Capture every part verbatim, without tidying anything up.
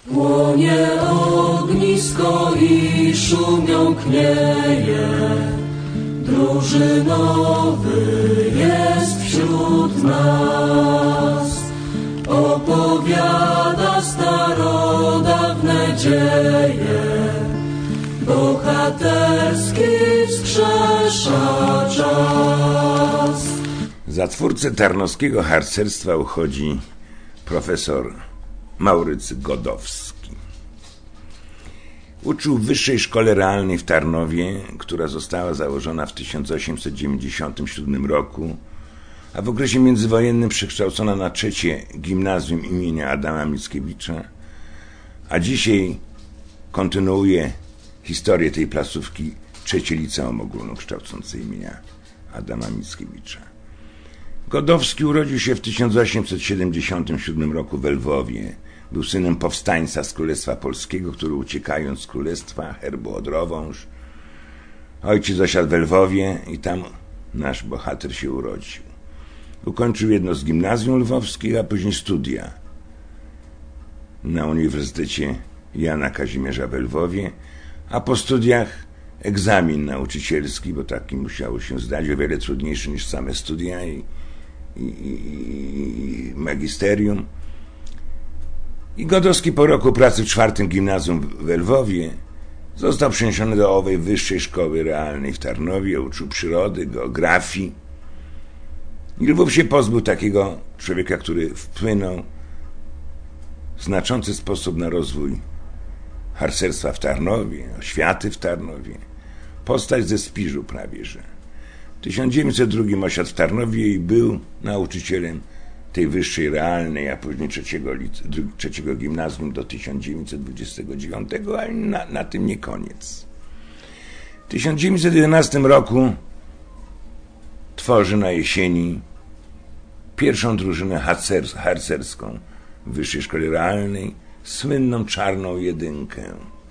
Płonie ognisko i szumią knieje, drużynowy jest wśród nas. Opowiada starodawne dzieje, bohaterski wskrzesza czas. Za twórcę tarnowskiego harcerstwa uchodzi profesor Maurycy Godowski. Uczył w Wyższej Szkole Realnej w Tarnowie, która została założona w tysiąc osiemset dziewięćdziesiątym siódmym roku, a w okresie międzywojennym przekształcona na trzecie gimnazjum imienia Adama Mickiewicza, a dzisiaj kontynuuje historię tej placówki trzecie liceum ogólnokształcące imienia Adama Mickiewicza. Godowski urodził się w tysiąc osiemset siedemdziesiątym siódmym roku w Lwowie. Był synem powstańca z Królestwa Polskiego, który uciekając z Królestwa herbu Odrowąż, ojciec osiadł w Lwowie i tam nasz bohater się urodził. Ukończył jedno z gimnazjum lwowskich, a później studia na Uniwersytecie Jana Kazimierza w Lwowie, a po studiach egzamin nauczycielski, bo taki musiało się zdać, o wiele trudniejszy niż same studia i, i, i, i magisterium. I Godowski po roku pracy w czwartym gimnazjum w Lwowie został przeniesiony do owej Wyższej Szkoły Realnej w Tarnowie, uczył przyrody, geografii. I Lwów się pozbył takiego człowieka, który wpłynął w znaczący sposób na rozwój harcerstwa w Tarnowie, oświaty w Tarnowie. Postać ze Spiżu prawie, że. W tysiąc dziewięćset drugim osiadł w Tarnowie i był nauczycielem tej Wyższej Realnej, a później trzeciego, trzeciego gimnazjum do tysiąc dziewięćset dwudziestego dziewiątego, ale na, na tym nie koniec. W tysiąc dziewięćset jedenastym roku tworzy na jesieni pierwszą drużynę harcerską w Wyższej Szkole Realnej, słynną Czarną Jedynkę.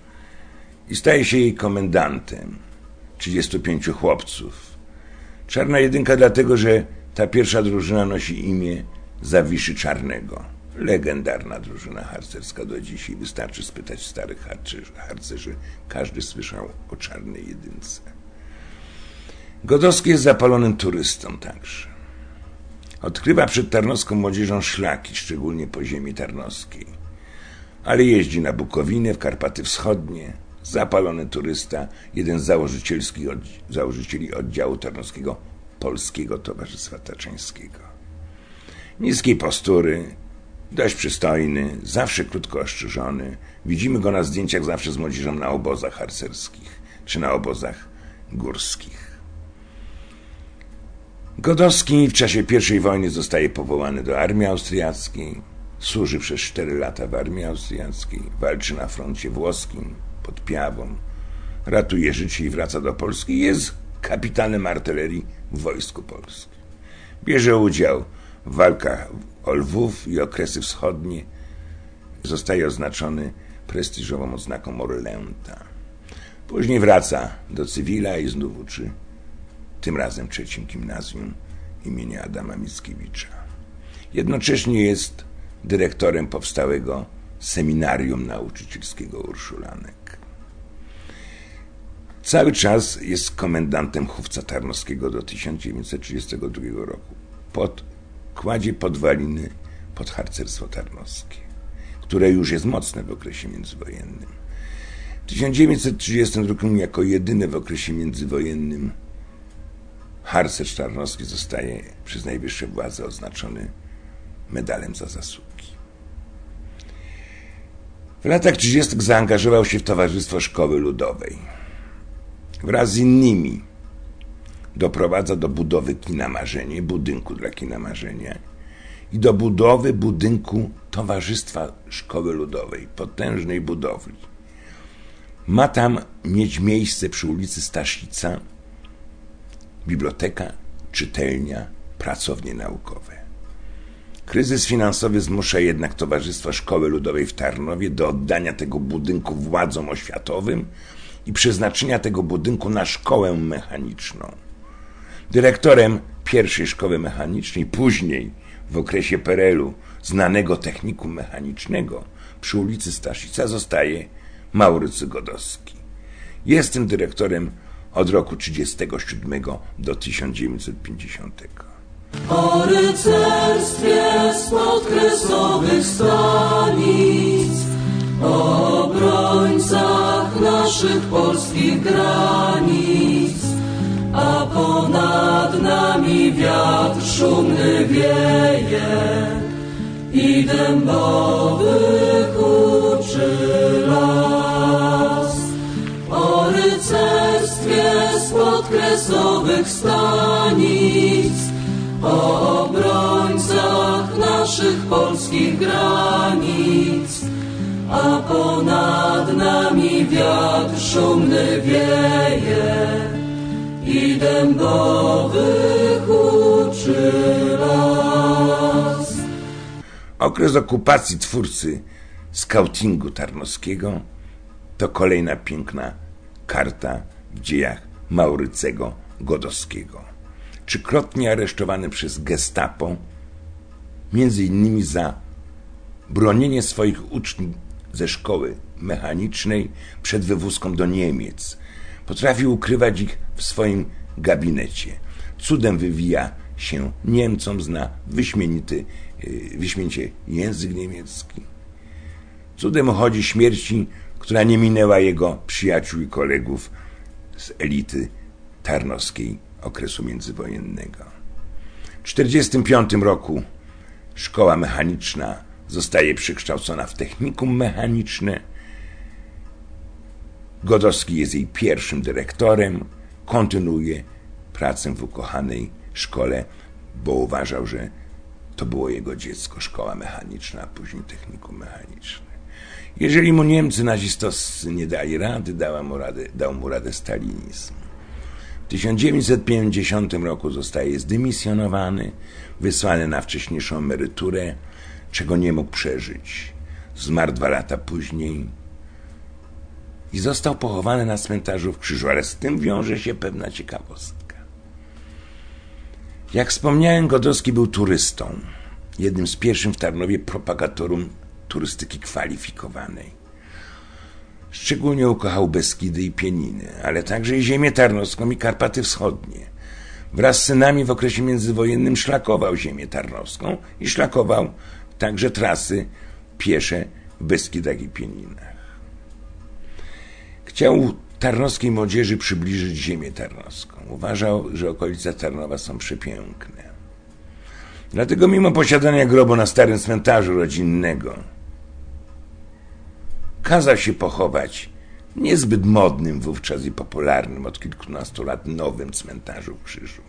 I staje się jej komendantem. trzydziestu pięciu chłopców. Czarna Jedynka dlatego, że ta pierwsza drużyna nosi imię Zawiszy Czarnego. Legendarna drużyna harcerska do dzisiaj. Wystarczy spytać starych harcerzy. Każdy słyszał o Czarnej Jedynce. Godowski jest zapalonym turystą także. Odkrywa przed tarnowską młodzieżą szlaki, szczególnie po ziemi tarnowskiej. Ale jeździ na Bukowinę, w Karpaty Wschodnie. Zapalony turysta, jeden z założycielskich, założycieli oddziału tarnowskiego Polskiego Towarzystwa Taczeńskiego. Niskiej postury, dość przystojny, zawsze krótko ostrzyżony. Widzimy go na zdjęciach zawsze z młodzieżą na obozach harcerskich czy na obozach górskich. Godowski w czasie pierwszej wojny zostaje powołany do armii austriackiej. Służy przez cztery lata w armii austriackiej. Walczy na froncie włoskim pod Piawą. Ratuje życie i wraca do Polski. Jest kapitanem artylerii w Wojsku Polskim. Bierze udział w walkach o Lwów i okresy wschodnie. Zostaje oznaczony prestiżową odznaką Orlęta. Później wraca do cywila i znów uczy, tym razem trzecim gimnazjum imienia Adama Mickiewicza. Jednocześnie jest dyrektorem powstałego seminarium nauczycielskiego Urszulanek. Cały czas jest komendantem Chówca Tarnowskiego do tysiąc dziewięćset trzydziestego drugiego roku. Pod, kładzie podwaliny pod harcerstwo tarnowskie, które już jest mocne w okresie międzywojennym. W tysiąc dziewięćset trzydziestym drugim jako jedyny w okresie międzywojennym harcerz tarnowski zostaje przez najwyższe władze oznaczony medalem za zasługi. W latach trzydziestych zaangażował się w Towarzystwo Szkoły Ludowej. Wraz z innymi doprowadza do budowy Kina Marzenie, budynku dla Kina Marzenia i do budowy budynku Towarzystwa Szkoły Ludowej, potężnej budowli. Ma tam mieć miejsce przy ulicy Staszica biblioteka, czytelnia, pracownie naukowe. Kryzys finansowy zmusza jednak Towarzystwo Szkoły Ludowej w Tarnowie do oddania tego budynku władzom oświatowym i przeznaczenia tego budynku na szkołę mechaniczną. Dyrektorem pierwszej szkoły mechanicznej, później w okresie P R L u znanego technikum mechanicznego, przy ulicy Staszica zostaje Maurycy Godowski. Jest tym dyrektorem od roku trzydziestego siódmego do tysiąc dziewięćset pięćdziesiątego. O rycerstwie spod kresowych stanic, o obrońcach naszych polskich granic, a ponad nami wiatr szumny wieje i dębowy huczy las. O rycerstwie spod kresowych stanic, o obrońcach naszych polskich granic, a ponad nami wiatr szumny wieje i dębowy huczy las. Okres okupacji twórcy skautingu tarnowskiego to kolejna piękna karta w dziejach Maurycego Godowskiego. Trzykrotnie aresztowany przez gestapo, między innymi za bronienie swoich uczniów ze szkoły mechanicznej przed wywózką do Niemiec. Potrafił ukrywać ich w swoim gabinecie. Cudem wywija się Niemcom, zna wyśmienity, wyśmienicie język niemiecki. Cudem uchodzi śmierci, która nie minęła jego przyjaciół i kolegów z elity tarnowskiej okresu międzywojennego. W czterdziestym piątym roku szkoła mechaniczna zostaje przekształcona w technikum mechaniczne. Godowski jest jej pierwszym dyrektorem, kontynuuje pracę w ukochanej szkole, bo uważał, że to było jego dziecko, szkoła mechaniczna, a później technikum mechaniczne. Jeżeli mu Niemcy nazistowscy nie dali rady, dała mu radę, dał mu radę stalinizm. W tysiąc dziewięćset pięćdziesiątym roku zostaje zdymisjonowany, wysłany na wcześniejszą emeryturę, czego nie mógł przeżyć. Zmarł dwa lata później i został pochowany na cmentarzu w Krzyżu, ale z tym wiąże się pewna ciekawostka. Jak wspomniałem, Godowski był turystą, jednym z pierwszych w Tarnowie propagatorów turystyki kwalifikowanej. Szczególnie ukochał Beskidy i Pieniny, ale także i ziemię tarnowską i Karpaty Wschodnie. Wraz z synami w okresie międzywojennym szlakował ziemię tarnowską i szlakował także trasy piesze w Beskidach i Pieninach. Chciał tarnowskiej młodzieży przybliżyć ziemię tarnowską. Uważał, że okolice Tarnowa są przepiękne. Dlatego mimo posiadania grobu na starym cmentarzu rodzinnego kazał się pochować w niezbyt modnym wówczas i popularnym od kilkunastu lat nowym cmentarzu w Krzyżu.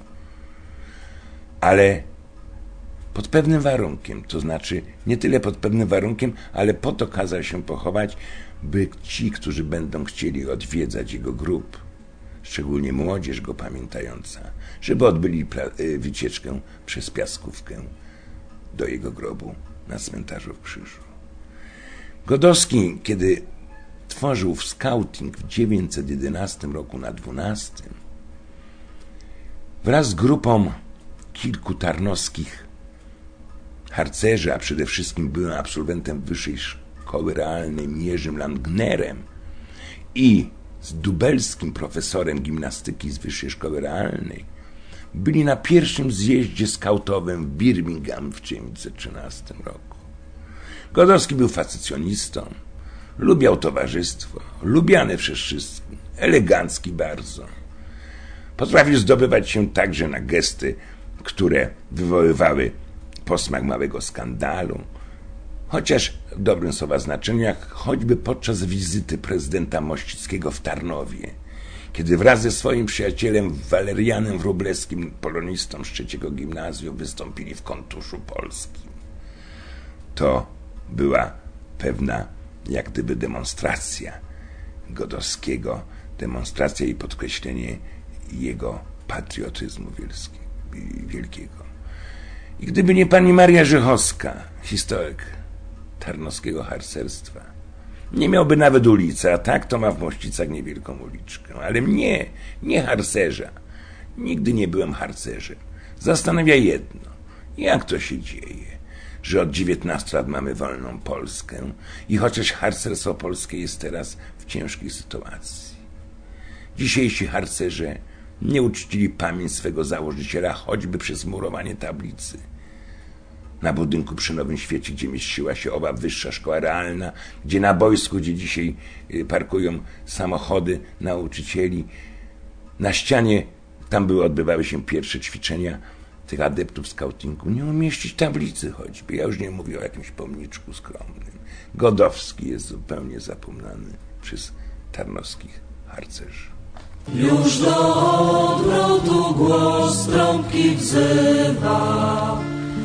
Ale pod pewnym warunkiem, to znaczy nie tyle pod pewnym warunkiem, ale po to kazał się pochować, by ci, którzy będą chcieli odwiedzać jego grób, szczególnie młodzież go pamiętająca, żeby odbyli wycieczkę przez Piaskówkę do jego grobu na cmentarzu w Krzyżu. Godowski, kiedy tworzył skauting w tysiąc dziewięćset jedenastym roku na dwunastym, wraz z grupą kilku tarnowskich harcerzy, a przede wszystkim byłem absolwentem Wyższej Szkoły Realnej Jerzym Landgnerem i z dubelskim profesorem gimnastyki z Wyższej Szkoły Realnej, byli na pierwszym zjeździe skautowym w Birmingham w tysiąc dziewięćset trzynastym roku. Godowski był facecjonistą, lubiał towarzystwo, lubiany przez wszystkich, elegancki bardzo. Potrafił zdobywać się także na gesty, które wywoływały posmak małego skandalu, chociaż w dobrym słowa znaczeniu, jak choćby podczas wizyty prezydenta Mościckiego w Tarnowie, kiedy wraz ze swoim przyjacielem Walerianem Wróblewskim, polonistą z trzeciego gimnazjum, wystąpili w kontuszu polskim. To była pewna jak gdyby demonstracja Godowskiego, demonstracja i podkreślenie jego patriotyzmu wielkiego. I gdyby nie pani Maria Żychowska, historyk tarnowskiego harcerstwa, nie miałby nawet ulicy, a tak to ma w Mościcach niewielką uliczkę. Ale mnie, nie harcerza. Nigdy nie byłem harcerzem. Zastanawia jedno, jak to się dzieje, że od dziewiętnastu lat mamy wolną Polskę i chociaż harcerstwo polskie jest teraz w ciężkiej sytuacji. Dzisiejsi harcerze nie uczcili pamięć swego założyciela choćby przez murowanie tablicy na budynku przy Nowym Świecie, gdzie mieściła się owa wyższa szkoła realna, gdzie na boisku, gdzie dzisiaj parkują samochody nauczycieli, na ścianie, tam były, odbywały się pierwsze ćwiczenia tych adeptów skautingu, nie umieścić tablicy choćby. Ja już nie mówię o jakimś pomniczku skromnym. Godowski jest zupełnie zapomniany przez tarnowskich harcerzy. Już do odwrotu głos trąbki wzywa,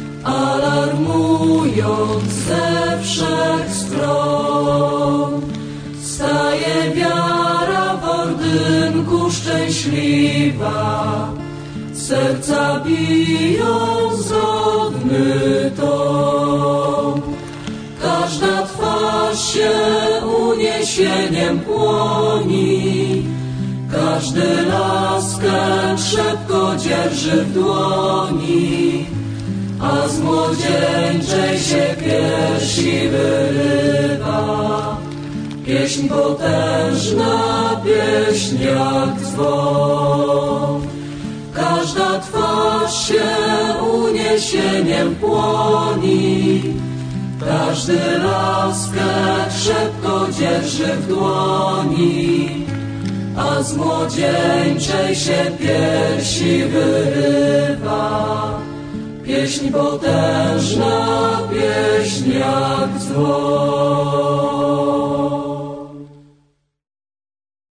alarmując ze wszech stron. Staje wiara w ordynku szczęśliwa, serca biją zgodny ton. Każda twarz się uniesieniem płoni, każdy laskę szybko dzierży w dłoni, a z młodzieńczej się piersi wyrywa. Pieśń potężna, pieśń jak dzwon. Każda twarz się uniesieniem płoni, każdy laskę szybko dzierży w dłoni, a z młodzieńczej się piersi wyrywa. Pieśń potężna, pieśń jak dzwon.